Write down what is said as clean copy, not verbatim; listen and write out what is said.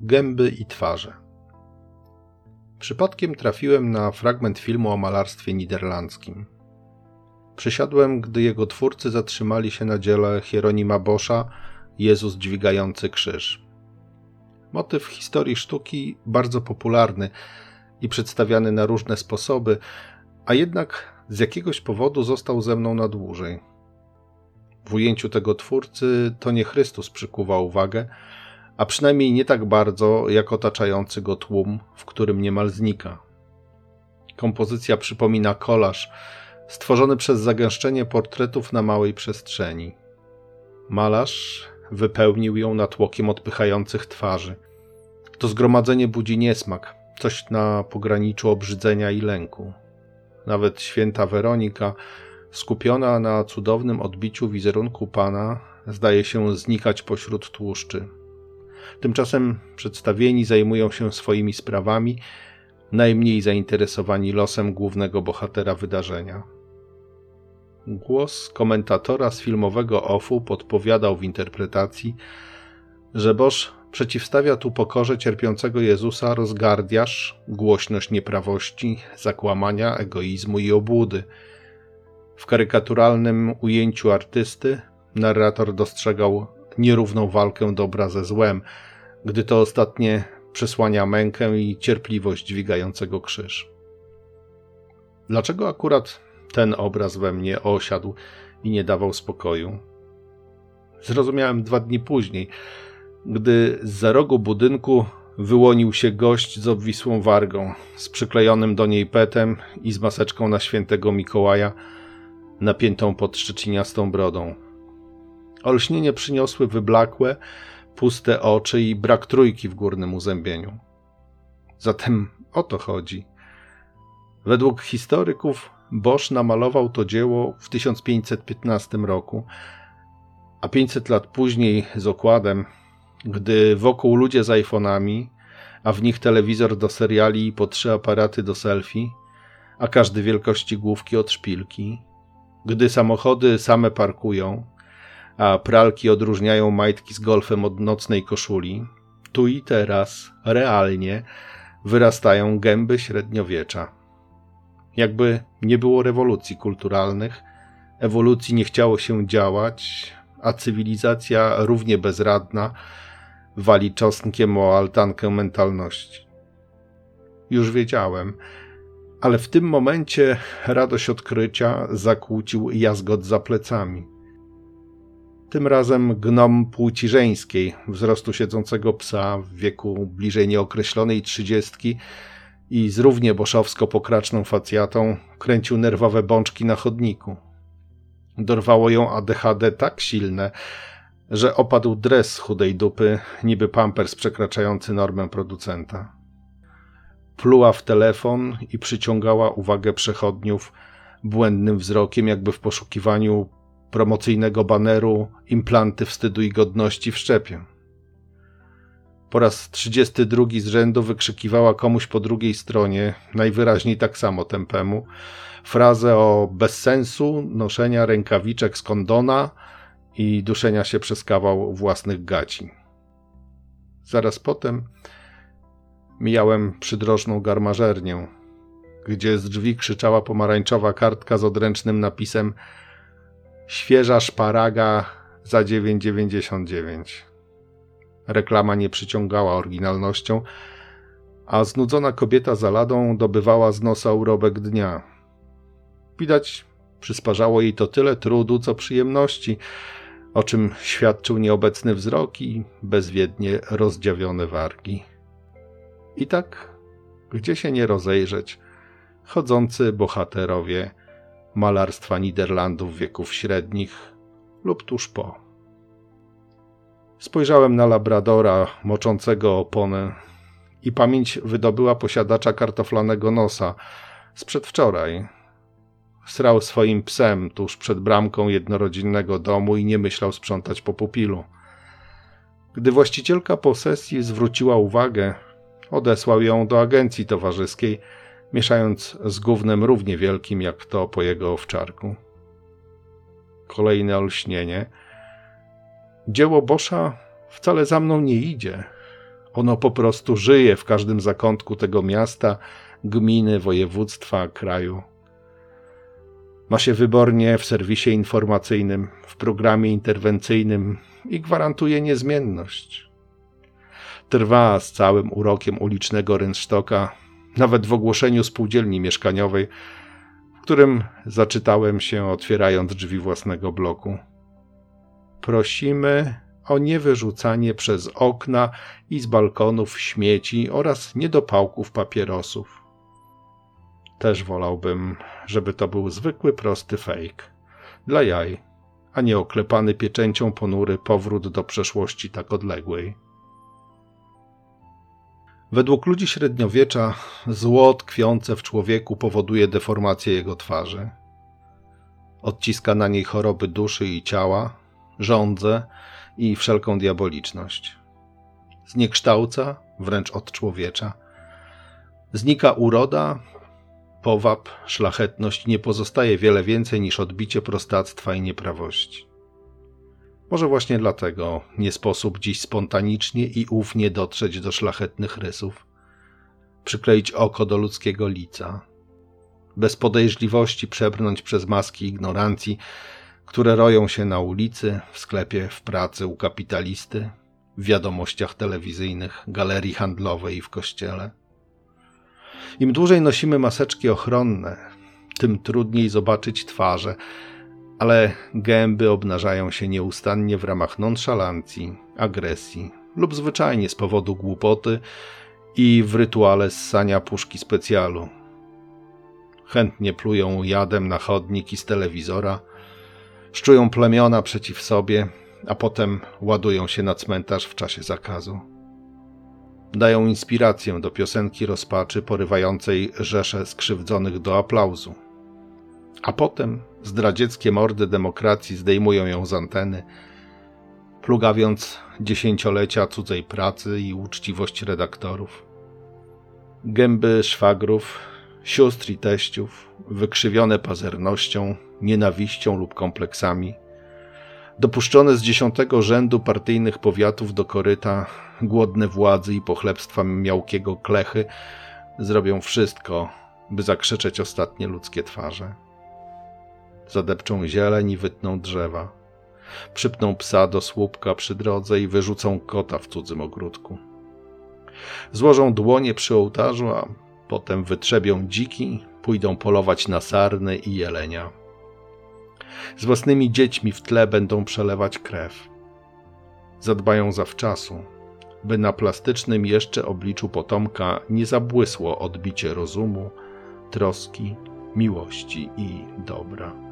Gęby i twarze. Przypadkiem trafiłem na fragment filmu o malarstwie niderlandzkim. Przysiadłem, gdy jego twórcy zatrzymali się na dziele Hieronima Boscha Jezus dźwigający krzyż. Motyw historii sztuki bardzo popularny i przedstawiany na różne sposoby, a jednak z jakiegoś powodu został ze mną na dłużej. W ujęciu tego twórcy to nie Chrystus przykuwa uwagę, a przynajmniej nie tak bardzo jak otaczający go tłum, w którym niemal znika. Kompozycja przypomina kolaż, stworzony przez zagęszczenie portretów na małej przestrzeni. Malarz wypełnił ją natłokiem odpychających twarzy. To zgromadzenie budzi niesmak, coś na pograniczu obrzydzenia i lęku. Nawet święta Weronika, skupiona na cudownym odbiciu wizerunku Pana, zdaje się znikać pośród tłuszczy. Tymczasem przedstawieni zajmują się swoimi sprawami, najmniej zainteresowani losem głównego bohatera wydarzenia. Głos komentatora z filmowego OFF-u podpowiadał w interpretacji, że Bosch przeciwstawia tu pokorze cierpiącego Jezusa rozgardiaż, głośność nieprawości, zakłamania, egoizmu i obłudy. W karykaturalnym ujęciu artysty narrator dostrzegał nierówną walkę dobra ze złem, gdy to ostatnie przesłania mękę i cierpliwość dźwigającego krzyż. Dlaczego akurat ten obraz we mnie osiadł i nie dawał spokoju? Zrozumiałem 2 dni później, gdy zza rogu budynku wyłonił się gość z obwisłą wargą, z przyklejonym do niej petem i z maseczką na świętego Mikołaja, napiętą pod szczeciniastą brodą. Olśnienie przyniosły wyblakłe, puste oczy i brak trójki w górnym uzębieniu. Zatem o to chodzi. Według historyków Bosch namalował to dzieło w 1515 roku, a 500 lat później z okładem, gdy wokół ludzie z iPhone'ami, a w nich telewizor do seriali i po 3 aparaty do selfie, a każdy wielkości główki od szpilki, gdy samochody same parkują, a pralki odróżniają majtki z golfem od nocnej koszuli, tu i teraz, realnie, wyrastają gęby średniowiecza. Jakby nie było rewolucji kulturalnych, ewolucji nie chciało się działać, a cywilizacja równie bezradna wali czosnkiem o altankę mentalności. Już wiedziałem, ale w tym momencie radość odkrycia zakłócił jazgot za plecami. Tym razem gnom płci żeńskiej, wzrostu siedzącego psa w wieku bliżej nieokreślonej 30 i z równie boszowsko pokraczną facjatą kręcił nerwowe bączki na chodniku. Dorwało ją ADHD tak silne, że opadł dres z chudej dupy, niby pampers przekraczający normę producenta. Pluła w telefon i przyciągała uwagę przechodniów błędnym wzrokiem, jakby w poszukiwaniu promocyjnego baneru implanty wstydu i godności w szczepie. Po raz 32 z rzędu wykrzykiwała komuś po drugiej stronie, najwyraźniej tak samo tempemu, frazę o bezsensu noszenia rękawiczek z kondona i duszenia się przez kawał własnych gaci. Zaraz potem mijałem przydrożną garmażernię, gdzie z drzwi krzyczała pomarańczowa kartka z odręcznym napisem „Świeża szparaga za 9,99”. Reklama nie przyciągała oryginalnością, a znudzona kobieta za ladą dobywała z nosa urobek dnia. Widać, przysparzało jej to tyle trudu, co przyjemności, o czym świadczył nieobecny wzrok i bezwiednie rozdziawione wargi. I tak, gdzie się nie rozejrzeć, chodzący bohaterowie malarstwa Niderlandów wieków średnich lub tuż po. Spojrzałem na labradora moczącego oponę i pamięć wydobyła posiadacza kartoflanego nosa z przedwczoraj. Srał swoim psem tuż przed bramką jednorodzinnego domu i nie myślał sprzątać po pupilu. Gdy właścicielka posesji zwróciła uwagę, odesłał ją do agencji towarzyskiej, mieszając z gównem równie wielkim jak to po jego owczarku. Kolejne olśnienie. Dzieło Boscha wcale za mną nie idzie. Ono po prostu żyje w każdym zakątku tego miasta, gminy, województwa, kraju. Ma się wybornie w serwisie informacyjnym, w programie interwencyjnym i gwarantuje niezmienność. Trwa z całym urokiem ulicznego rynsztoka, nawet w ogłoszeniu spółdzielni mieszkaniowej, w którym zaczytałem się, otwierając drzwi własnego bloku. Prosimy o niewyrzucanie przez okna i z balkonów śmieci oraz niedopałków papierosów. Też wolałbym, żeby to był zwykły, prosty fake. Dla jaj, a nie oklepany pieczęcią ponury powrót do przeszłości tak odległej. Według ludzi średniowiecza zło tkwiące w człowieku powoduje deformację jego twarzy. Odciska na niej choroby duszy i ciała, żądzę i wszelką diaboliczność. Zniekształca, wręcz odczłowiecza. Znika uroda, powab, szlachetność, nie pozostaje wiele więcej niż odbicie prostactwa i nieprawości. Może właśnie dlatego nie sposób dziś spontanicznie i ufnie dotrzeć do szlachetnych rysów, przykleić oko do ludzkiego lica, bez podejrzliwości przebrnąć przez maski ignorancji, które roją się na ulicy, w sklepie, w pracy, u kapitalisty, w wiadomościach telewizyjnych, galerii handlowej i w kościele. Im dłużej nosimy maseczki ochronne, tym trudniej zobaczyć twarze, ale gęby obnażają się nieustannie w ramach nonszalancji, agresji lub zwyczajnie z powodu głupoty i w rytuale ssania puszki specjalu. Chętnie plują jadem na chodnik i z telewizora, szczują plemiona przeciw sobie, a potem ładują się na cmentarz w czasie zakazu. Dają inspirację do piosenki rozpaczy porywającej rzesze skrzywdzonych do aplauzu. A potem zdradzieckie mordy demokracji zdejmują ją z anteny, plugawiąc dziesięciolecia cudzej pracy i uczciwość redaktorów. Gęby szwagrów, sióstr i teściów, wykrzywione pazernością, nienawiścią lub kompleksami, dopuszczone z 10. rzędu partyjnych powiatów do koryta, głodne władzy i pochlebstwa miałkiego klechy, zrobią wszystko, by zakrzyczeć ostatnie ludzkie twarze. Zadepczą zieleń i wytną drzewa, przypną psa do słupka przy drodze i wyrzucą kota w cudzym ogródku. Złożą dłonie przy ołtarzu, a potem wytrzebią dziki, pójdą polować na sarny i jelenia. Z własnymi dziećmi w tle będą przelewać krew. Zadbają zawczasu, by na plastycznym jeszcze obliczu potomka nie zabłysło odbicie rozumu, troski, miłości i dobra.